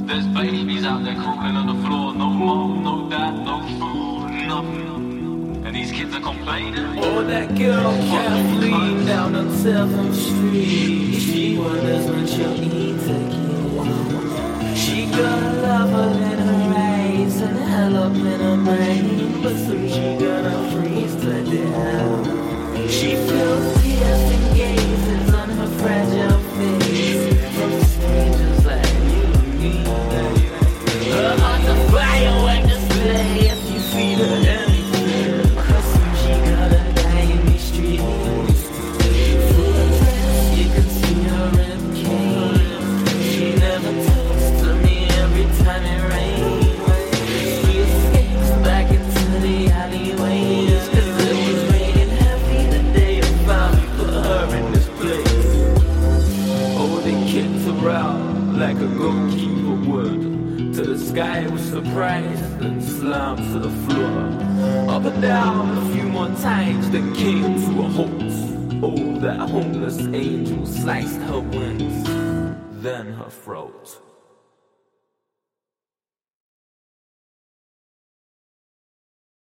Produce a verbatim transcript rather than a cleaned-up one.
There's babies out there crawling on the floor. No mom, no dad, no food, nothing. And these kids are complaining. Oh, that girl Kathleen down on seventh Street. She wonders when she'll eat again. She got a lover in her eyes and hell up in her brain, but soon she gonna freeze to death. She feels tears and gazes on her fragile face from strangers like you and me. Her heart's a fire when display if you feed her anything. Cause soon she gonna die in these streets. Full of dress, you can see her ribcage. She never talks to me every time it rains. She escapes back into the alleyways. Cause it was raining heavy the day I finally put her in this place. Oh, they kicked her out like a goalkeeper would to the sky with surprise and slammed to the floor. Up and down a few more times, then came to a halt. Oh, that homeless angel sliced her wings, then her throat.